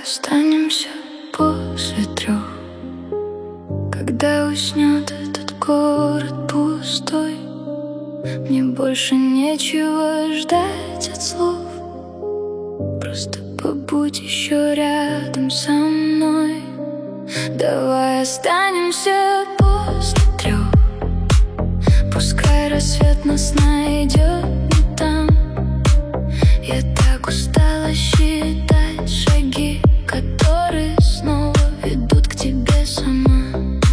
останемся после 3, когда уснет этот город пустой. Мне больше нечего ждать от слов. Просто побудь еще рядом со мной. Давай останемся после 3. Пускай рассвет нас найдет не там. Я так устала считать шаги, которые снова ведут к тебе сама.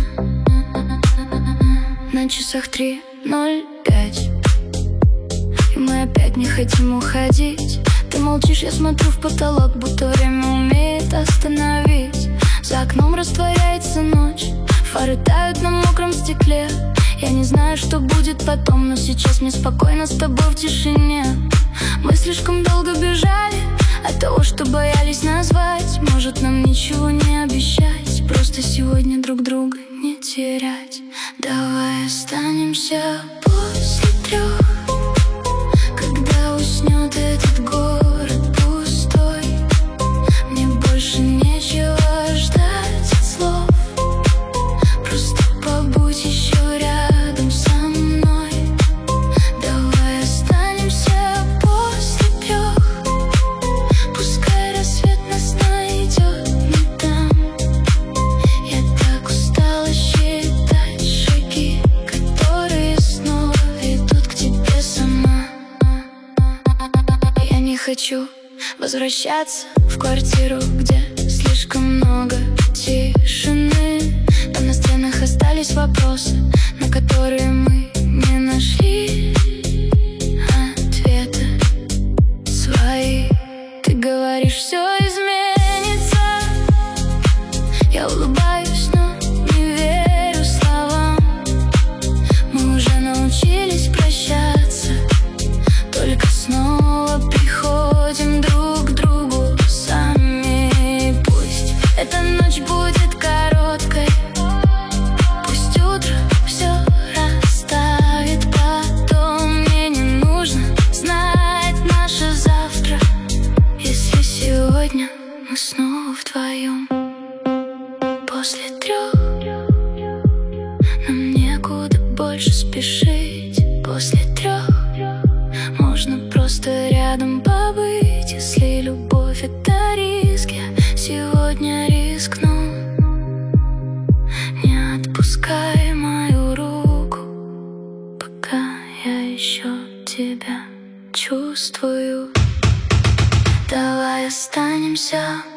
На часах 3:05, и мы опять не хотим уходить. Ты молчишь, я смотрю в потолок, будто время умеет остановить. За окном растворяется ночь, фары тают на мокром стекле. Я не знаю, что будет потом, но сейчас мне спокойно с тобой в тишине. Мы слишком долго бежали от того, что боялись назвать. Может, нам ничего не обещать, просто сегодня друг друга не терять. Давай останемся после 3, когда уснет этот город пустой. Мне больше нечего ждать от слов. Просто побудь еще рядом со мной. Давай останемся после 3. Пускай рассвет нас найдет не там. Я так устала считать шаги, которые снова ведут к тебе сама. Я не хочу возвращаться в квартиру, где слишком много тишины. Там на стенах остались вопросы, на которые мы не нашли ответа свои. Ты говоришь, все изменится. Я улыбаюсь, но не верю словам. Мы уже научились прощаться, только снова приходим друг к другу сами. Пусть эта ночь будет короткой, пусть утро все расставит потом. Мне не нужно знать наше завтра, если сегодня мы снова вдвоем. После 3 нам некуда больше спешить. После 3 можно просто рядом побыть. Если любовь — это риск, я сегодня рискну. Не отпускай мою руку, пока я еще тебя чувствую. Давай останемся